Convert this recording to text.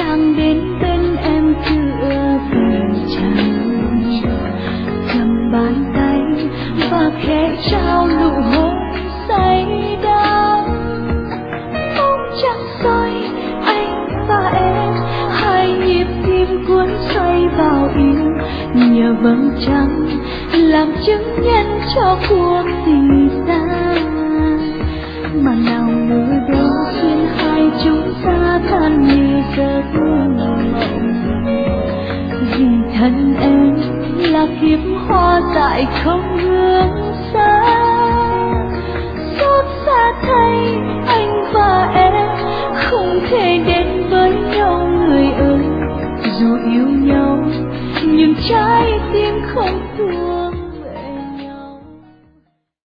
hàng đến bên em tựa về trăng, cầm bàn tay và khẽ trao nụ hôn say đắm. Bóng trăng soi anh và em, hai nhịp tim cuốn xoay vào yêu, nhờ vầng trăng làm chứng nhân cho cuộc tình ta. Mà nào ngờ đâu khiến hai chúng ta tan như giấc mộng, vì thân em là kiếp hoa dại không hướng